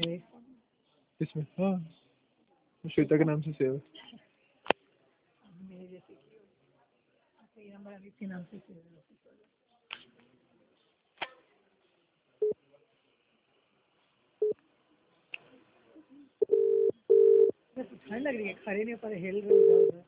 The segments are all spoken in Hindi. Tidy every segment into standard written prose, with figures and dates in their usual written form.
सेव है। इसमें हाँ श्वेता के नाम से सेव है। मेरे जैसे कि ये नंबर अभी के नाम से सेव है। ठंड लग रही है, खड़े नहीं पर हिल रहे उधर।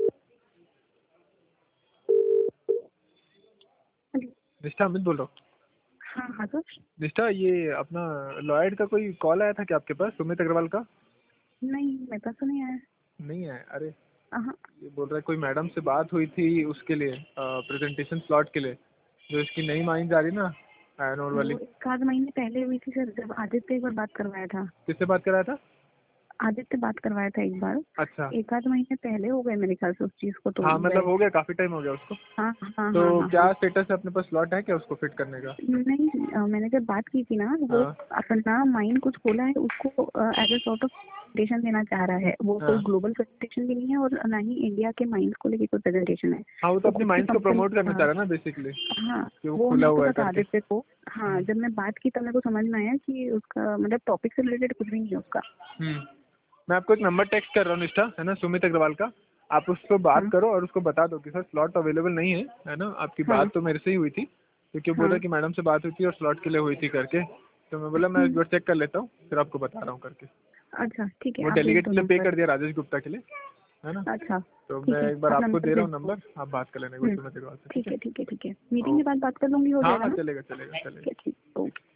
निष्ठा अमित बोल रहा हूँ। हाँ हाँ सर। निष्ठा ये अपना लॉयड का कोई कॉल आया था क्या आपके पास, सुमित अग्रवाल का? नहीं मेरे पास तो नहीं आया। नहीं आया? अरे हाँ। ये बोल रहा है कोई मैडम से बात हुई थी उसके लिए प्रेजेंटेशन स्लॉट के लिए, जो इसकी नई माइन जा रही ना एनोर वाली। वो 1 आध महीने पहले हुई थी सर, जब आदित्य एक बार बात करवाया था। किससे बात कराया था? आदित्य बात करवाया था एक बार। अच्छा 1 आध महीने पहले हो गए मेरे ख्याल से उस चीज को तो। हाँ मतलब हो गया, काफी टाइम हो गया उसको। हाँ हाँ तो हाँ हाँ क्या हाँ। स्टेटस है, अपने पास स्लॉट है क्या उसको फिट करने का? नहीं मैंने जब बात की थी ना, वो हाँ अपना माइंड कुछ खोला है, उसको as a sort of presentation देना चाह रहा है। वो कोई हाँ ग्लोबल प्रेजेंटेशन भी नहीं है और ना ही इंडिया के माइंड को लेके कोई प्रेजेंटेशन है। हाँ वो तो अपनी खुद की माइंड को कंपनी। प्रमोट करना चाह हाँ रहा है ना बेसिकली, हाँ। कि वो वो खुला मेरे को हुआ है पता करके। आदित्य को। हाँ जब मैं बात की तब मेरे को समझ में आया कि उसका मतलब टॉपिक से रिलेटेड कुछ भी नहीं है उसका। मैं आपको एक नंबर टेक्स्ट कर रहा हूँ निष्ठा, है ना, सुमित अग्रवाल का। आप उसको बात हाँ करो और उसको बता दो कि सर स्लॉट अवेलेबल नहीं है ना। आपकी हाँ बात तो मेरे से ही हुई थी, क्योंकि वो बोल रहा हाँ। है कि मैडम से बात हुई थी और स्लॉट के लिए हुई थी करके। तो मैं बोला मैं एक बार चेक कर लेता हूँ, फिर आपको बता रहा हूँ करके। अच्छा ठीक है, वो आप भेज डेलीगेट दो के लिए पे नंबर। कर दिया राजेश गुप्ता के लिए, है ना। अच्छा तो ठीक मैं है, एक बार आप आपको नंबर दे रहा भेज हूँ दो। नंबर, आप बात कर लेना एक बार सुमित अग्रवाल से, ठीक है? ठीक है ठीक है ठीक है। मीटिंग के ओके बाद बात कर लूँगी, हो हाँ जाएगा हाँ ना? चलेगा चलेगा ठीक चलेगा। है ठीक, ओके।